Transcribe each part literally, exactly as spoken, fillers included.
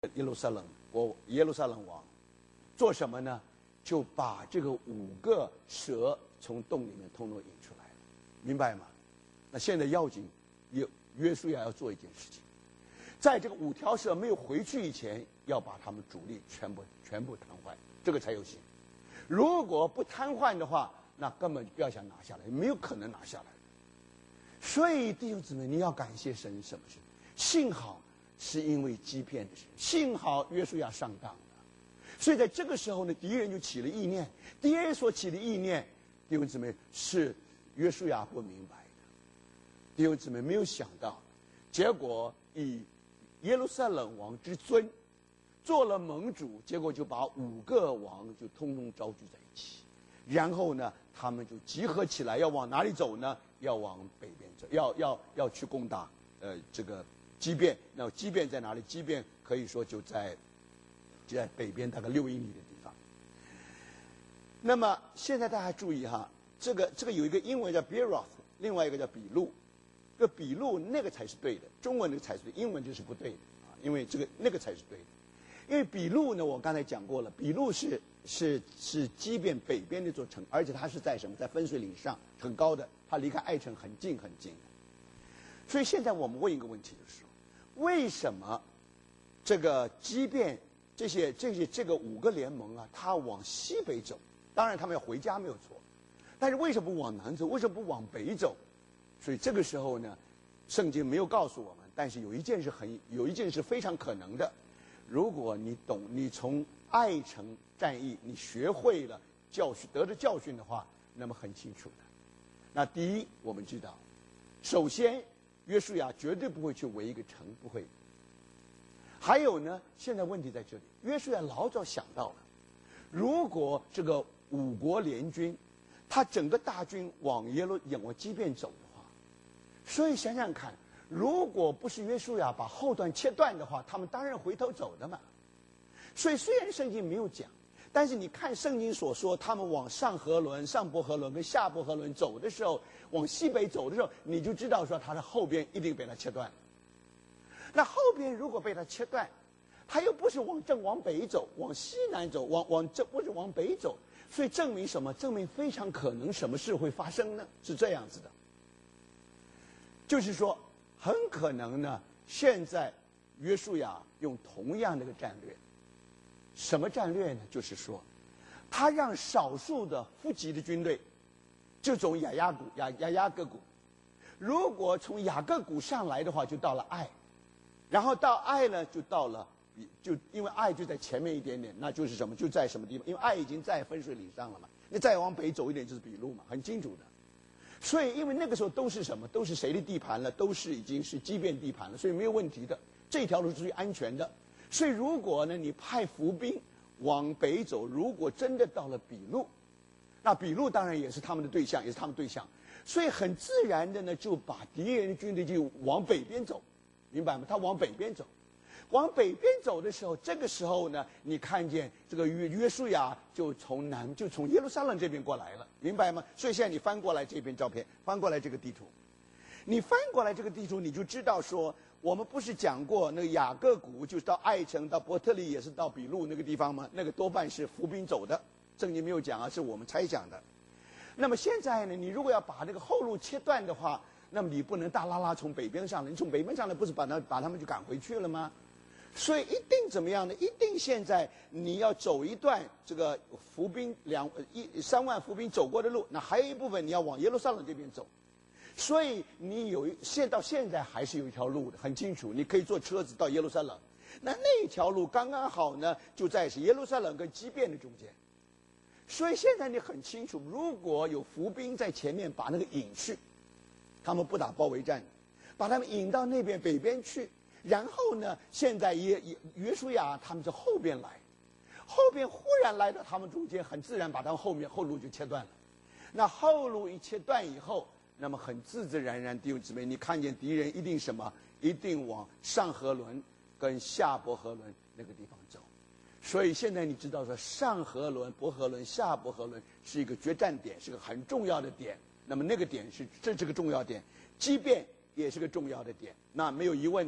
耶路撒冷国耶路撒冷王做什么呢？就把这个五个蛇从洞里面通通引出来了，明白吗？那现在要紧，约约书亚要做一件事情，在这个五条蛇没有回去以前，要把他们主力全部全部瘫痪，这个才有戏。如果不瘫痪的话，那根本不要想拿下来，没有可能拿下来的。所以弟兄姊妹，你要感谢神什么事？幸好是因为欺骗的事，幸好约书亚上当了。所以在这个时候呢，敌人就起了意念，敌人所起的意念，弟兄姊妹是约书亚不明白的，弟兄姊妹没有想到，结果以耶路撒冷王之尊做了盟主，结果就把五个王就通通招聚在一起，然后呢，他们就集合起来，要往哪里走呢？要往北边走，要要要去攻打呃这个基遍。那基遍在哪里？基遍可以说就在就在北边大概六英里的地方。那么现在大家注意哈，这个这个有一个英文叫 Beeroth， 另外一个叫比路。这个比路那个才是对的，中文那个才是对，英文就是不对的啊，因为这个那个才是对的。因为比路呢，我刚才讲过了，比路是是是基遍北边那座城，而且它是在什么？在分水岭上，很高的，它离开爱城很近很近的。所以现在我们问一个问题，就是说，为什么这个基遍这些这些这个五个联盟啊，它往西北走？当然他们要回家没有错，但是为什么不往南走？为什么不往北走？所以这个时候呢，圣经没有告诉我们，但是有一件事很有一件事非常可能的。如果你懂，你从爱城战役你学会了教训，得着教训的话，那么很清楚的。那第一，我们知道，首先约书亚绝对不会去围一个城，不会。还有呢，现在问题在这里，约书亚老早想到了，如果这个五国联军，他整个大军往耶路往基遍走的话，所以想想看。如果不是约书亚把后段切断的话，他们当然回头走的嘛。所以虽然圣经没有讲，但是你看圣经所说，他们往上河伦、上伯河伦跟下伯河伦走的时候，往西北走的时候，你就知道说他的后边一定被他切断了。那后边如果被他切断，他又不是往正往北走，往西南走，往往正不是往北走，所以证明什么？证明非常可能什么事会发生呢？是这样子的，就是说。很可能呢，现在约书亚用同样的一个战略，什么战略呢？就是说，他让少数的伏击的军队，就从雅亚谷、雅雅亚各谷，如果从雅各谷上来的话，就到了爱，然后到爱呢，就到了，就因为爱就在前面一点点，那就是什么？就在什么地方？因为爱已经在分水岭上了嘛，你再往北走一点就是比路嘛，很清楚的。所以，因为那个时候都是什么？都是谁的地盘了？都是已经是基遍地盘了，所以没有问题的。这条路是最安全的。所以，如果呢，你派伏兵往北走，如果真的到了比路，那比路当然也是他们的对象，也是他们对象。所以，很自然的呢，就把敌人的军队就往北边走，明白吗？他往北边走。往北边走的时候，这个时候呢，你看见这个约约书亚就从南，就从耶路撒冷这边过来了，明白吗？所以现在你翻过来这篇照片，翻过来这个地图，你翻过来这个地图，你就知道说，我们不是讲过那个雅各谷，就是到爱城、到伯特利，也是到比路那个地方吗？那个多半是伏兵走的，圣经没有讲啊，是我们猜想的。那么现在呢，你如果要把这个后路切断的话，那么你不能大拉拉从北边上来，你从北边上来不是把他把他们就赶回去了吗？所以一定怎么样呢？一定现在你要走一段这个伏兵两一三万伏兵走过的路，那还有一部分你要往耶路撒冷这边走。所以你有现到现在还是有一条路的，很清楚，你可以坐车子到耶路撒冷。那那条路刚刚好呢，就在是耶路撒冷跟基遍的中间。所以现在你很清楚，如果有伏兵在前面把那个引去，他们不打包围战，把他们引到那边北边去。然后呢？现在约约约书亚他们是后边来，后边忽然来到他们中间，很自然把他们后面后路就切断了。那后路一切断以后，那么很自自然然，弟兄姊妹，你看见敌人一定什么？一定往上河伦跟下伯河伦那个地方走。所以现在你知道说，上河伦、伯河伦、下伯河伦是一个决战点，是个很重要的点。那么那个点是这是个重要点，即便也是个重要的点，那没有疑问的。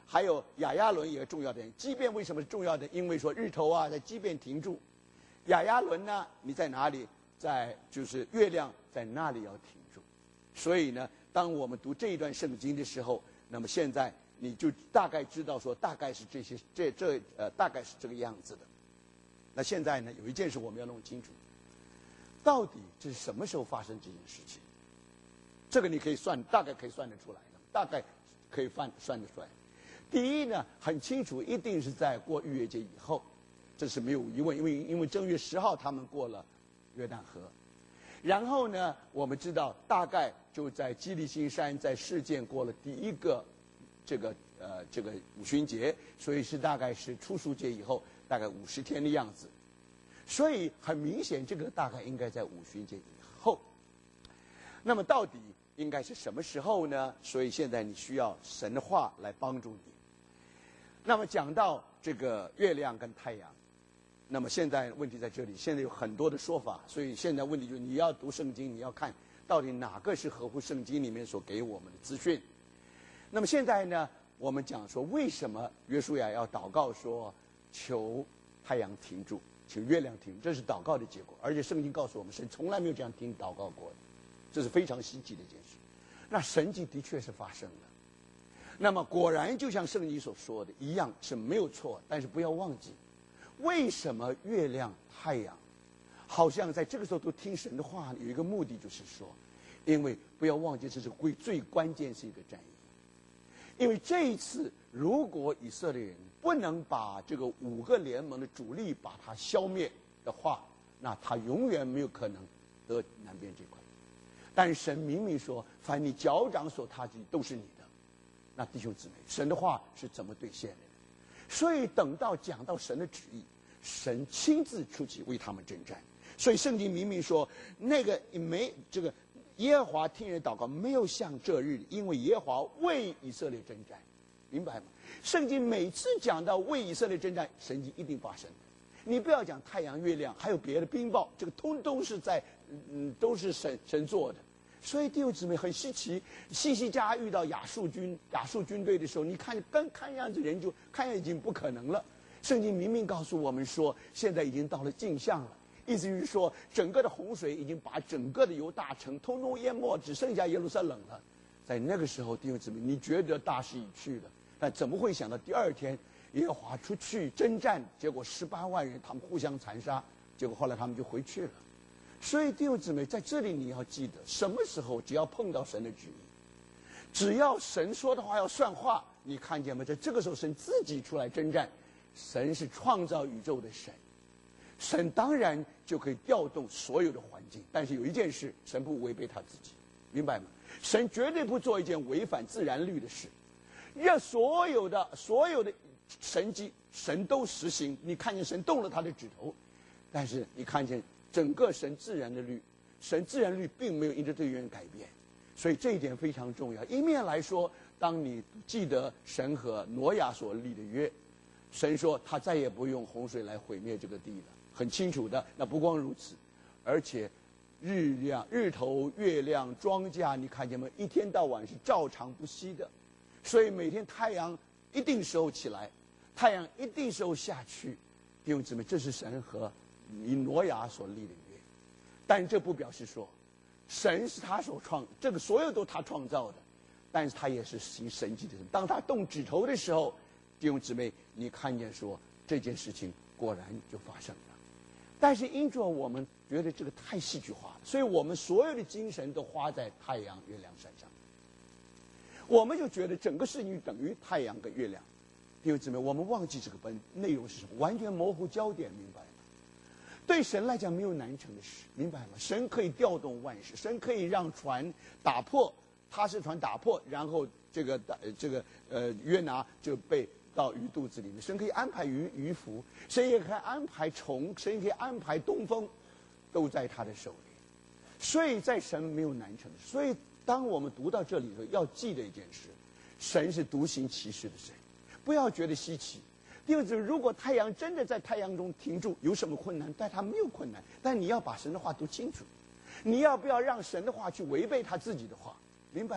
还有亚亚伦也重要的。畸变为什么是重要的？因为说日头啊在畸变停住，亚亚伦呢你在哪里？在就是月亮在那里要停住。所以呢，当我们读这一段圣经的时候，那么现在你就大概知道说，大概是这些这这呃大概是这个样子的。那现在呢，有一件事我们要弄清楚，到底这是什么时候发生这件事情？这个你可以算，大概可以算得出来的，大概可以算算得出来。第一呢，很清楚，一定是在过逾越节以后，这是没有疑问，因为因为正月十号他们过了约旦河，然后呢，我们知道大概就在基利心山在事件过了第一个这个呃这个五旬节，所以是大概是初熟节以后，大概五十天的样子，所以很明显，这个大概应该在五旬节以后。那么到底应该是什么时候呢？所以现在你需要神的话来帮助你。那么讲到这个月亮跟太阳，那么现在问题在这里，现在有很多的说法，所以现在问题就是你要读圣经，你要看到底哪个是合乎圣经里面所给我们的资讯。那么现在呢，我们讲说为什么约书亚要祷告说求太阳停住，求月亮停住，这是祷告的结果，而且圣经告诉我们，神从来没有这样听祷告过的，这是非常稀奇的一件事。那神迹的确是发生了。那么果然就像圣经所说的一样是没有错，但是不要忘记，为什么月亮、太阳好像在这个时候都听神的话？有一个目的就是说，因为不要忘记这是最最关键是一个战役。因为这一次如果以色列人不能把这个五个联盟的主力把它消灭的话，那他永远没有可能得南边这块。但是神明明说，凡你脚掌所踏之地都是你的。那弟兄姊妹，神的话是怎么兑现的？所以等到讲到神的旨意，神亲自出去为他们征战。所以圣经明明说，那个没这个耶和华听人祷告，没有像这日，因为耶和华为以色列征战，明白吗？圣经每次讲到为以色列征战，神迹一定发生。你不要讲太阳、月亮，还有别的冰雹，这个通通是在嗯都是神神做的。所以弟兄姊妹很稀奇，西西家遇到亚述军亚述军队的时候，你看跟看样子人就看样已经不可能了。圣经明明告诉我们说，现在已经到了镜像了，意思是说整个的洪水已经把整个的犹大城通通淹没，只剩下耶路撒冷了。在那个时候，弟兄姊妹，你觉得大势已去了，但怎么会想到第二天耶和华出去征战，结果十八万人他们互相残杀，结果后来他们就回去了。所以弟兄姊妹，在这里你要记得，什么时候只要碰到神的旨意，只要神说的话要算话，你看见吗？在这个时候，神自己出来征战。神是创造宇宙的神，神当然就可以调动所有的环境。但是有一件事，神不违背他自己，明白吗？神绝对不做一件违反自然律的事。让所有的所有的神迹，神都实行。你看见神动了他的指头，但是你看见整个神自然的律，神自然律并没有因着这个原因改变，所以这一点非常重要。一面来说，当你记得神和挪亚所立的约，神说他再也不用洪水来毁灭这个地了，很清楚的。那不光如此，而且日亮、日头、月亮、庄稼，你看见没？一天到晚是照常不息的，所以每天太阳一定时候起来，太阳一定时候下去。弟兄姊妹，这是神和以挪亚所立的约，但这不表示说神是他所创，这个所有都他创造的，但是他也是行神迹的神。当他动指头的时候，弟兄姊妹，你看见说这件事情果然就发生了。但是因着我们觉得这个太戏剧化了，所以我们所有的精神都花在太阳、月亮身上，我们就觉得整个事情等于太阳跟月亮。弟兄姊妹，我们忘记这个本内容是什么，完全模糊焦点，明白吗？对神来讲没有难成的事，明白吗？神可以调动万事，神可以让船打破，他是船打破，然后这个这个呃约拿就被到鱼肚子里面，神可以安排鱼鱼腹，神也可以安排虫，神也可以安排东风，都在他的手里。所以在神没有难成的事。所以当我们读到这里的时候，要记得一件事，神是独行其事的神，不要觉得稀奇。弟兄姊妹，如果太阳真的在太阳中停住，有什么困难？但它没有困难。但你要把神的话读清楚，你要不要让神的话去违背他自己的话？明白吗？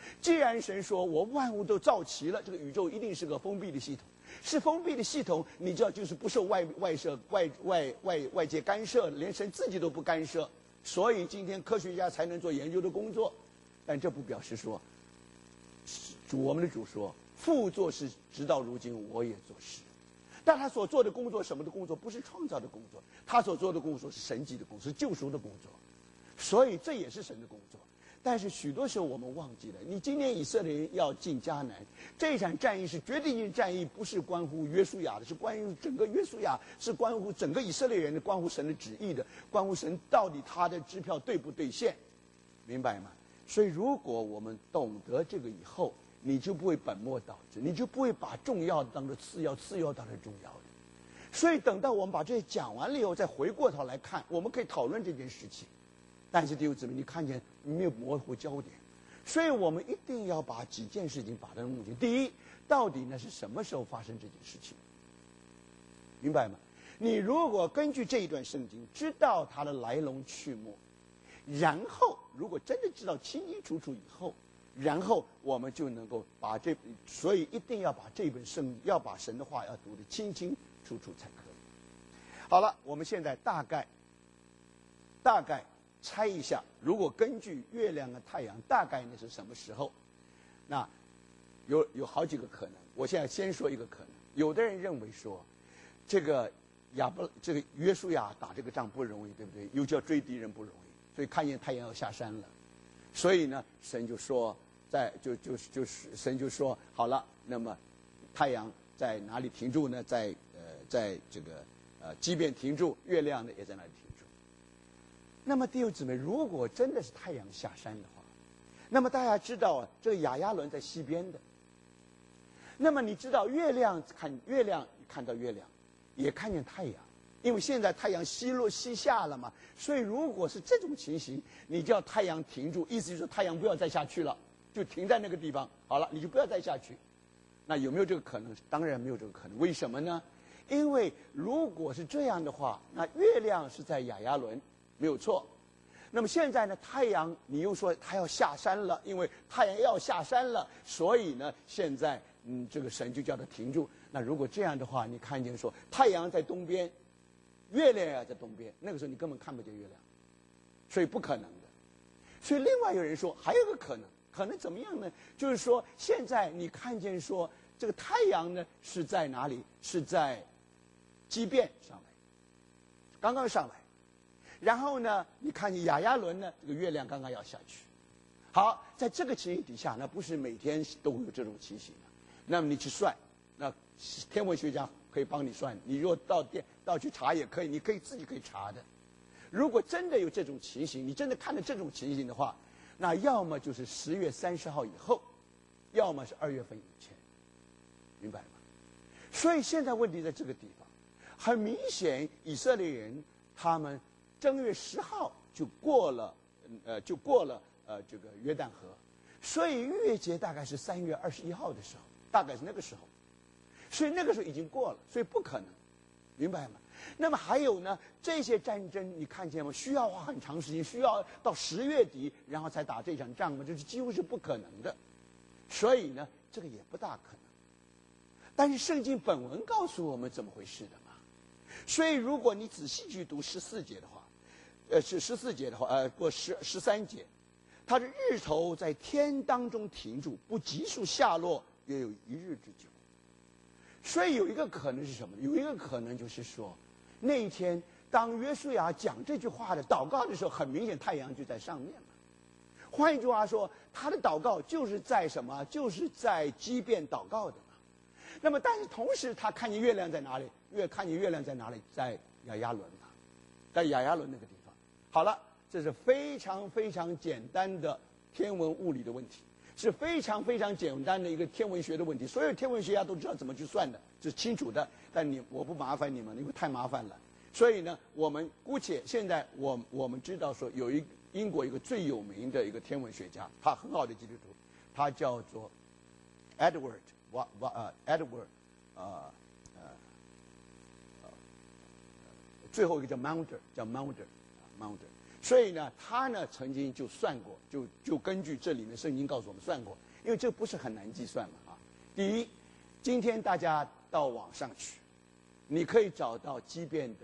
既然神说我万物都造齐了，这个宇宙一定是个封闭的系统，是封闭的系统，你知道就是不受外外涉外外外外界干涉，连神自己都不干涉，所以今天科学家才能做研究的工作。但这不表示说，主我们的主说，父做事直到如今我也做事。但他所做的工作，什么的工作？不是创造的工作，他所做的工作是神迹的工作，是救赎的工作，所以这也是神的工作。但是许多时候我们忘记了，你今年以色列人要进迦南，这场战役是决定性战役，不是关乎约书亚的，是关于整个约书亚，是关乎整个以色列人的，关乎神的旨意的，关乎神到底他的支票对不兑现，明白吗？所以如果我们懂得这个以后，你就不会本末倒置，你就不会把重要的当作次要，次要当成重要的。所以等到我们把这些讲完了以后，再回过头来看，我们可以讨论这件事情。但是弟兄姊妹，你看见没有模糊焦点？所以我们一定要把几件事情把它弄清。第一，到底呢是什么时候发生这件事情？明白吗？你如果根据这一段圣经知道它的来龙去脉，然后如果真的知道清清楚楚以后，然后我们就能够把这，所以一定要把这本圣，要把神的话要读得清清楚楚才可以。好了，我们现在大概大概猜一下，如果根据月亮和太阳，大概呢是什么时候？那有有好几个可能。我现在先说一个可能。有的人认为说，这个亚伯这个约书亚打这个仗不容易，对不对？又叫追敌人不容易，所以看见太阳要下山了，所以呢，神就说，在就就就是神就说好了，那么太阳在哪里停住呢？在呃，在这个呃，即便停住，月亮呢也在那里停住。那么弟兄姊妹，如果真的是太阳下山的话，那么大家知道啊，这个亚亚伦在西边的。那么你知道月亮看月亮看到月亮，也看见太阳，因为现在太阳西落西下了嘛，所以如果是这种情形，你叫太阳停住，意思就是太阳不要再下去了，就停在那个地方，好了，你就不要再下去。那有没有这个可能？当然没有这个可能。为什么呢？因为如果是这样的话，那月亮是在亚亚伦，没有错。那么现在呢，太阳你又说它要下山了，因为太阳要下山了，所以呢，现在嗯，这个神就叫它停住。那如果这样的话，你看见说太阳在东边，月亮也在东边，那个时候你根本看不见月亮，所以不可能的。所以另外有人说还有个可能，可能怎么样呢？就是说现在你看见说这个太阳呢是在哪里？是在畸变上来，刚刚上来。然后呢，你看见亚亚伦呢，这个月亮刚刚要下去。好，在这个情形底下，那不是每天都会有这种情形的。那么你去算，那天文学家可以帮你算。你如果到店到去查也可以，你可以自己可以查的。如果真的有这种情形，你真的看到这种情形的话，那要么就是十月三十号以后，要么是二月份以前，明白吗？所以现在问题在这个地方，很明显，以色列人他们正月十号就过了，呃，就过了呃这个约旦河，所以逾越节大概是三月二十一号的时候，大概是那个时候，所以那个时候已经过了，所以不可能，明白吗？那么还有呢，这些战争你看见吗？需要花很长时间，需要到十月底然后才打这场仗吗？这是几乎是不可能的，所以呢，这个也不大可能。但是圣经本文告诉我们怎么回事的嘛，所以如果你仔细去读十四节的话，呃，是十四节的话，呃，不十十三节，它的日头在天当中停住，不急速下落，约有一日之久。所以有一个可能是什么？有一个可能就是说，那一天当约书亚讲这句话的祷告的时候，很明显太阳就在上面了。换一句话说，他的祷告就是在什么？就是在畸变祷告的嘛。那么，但是同时他看见月亮在哪里？月看见月亮在哪里？在亚亚伦啊，在亚亚伦那个地方。好了，这是非常非常简单的天文物理的问题，是非常非常简单的一个天文学的问题。所有天文学家都知道怎么去算的，是清楚的。但你我不麻烦你们，因为太麻烦了。所以呢，我们姑且现在我我们知道说，有一英国一个最有名的一个天文学家，他很好的基督徒，他叫做 Edward 瓦瓦呃 Edward 呃呃呃最后一个叫 Maunder 叫 Maunder。 所以呢，他呢曾经就算过，就就根据这里面圣经告诉我们算过，因为这不是很难计算嘛啊。第一，今天大家到网上去，你可以找到畸变的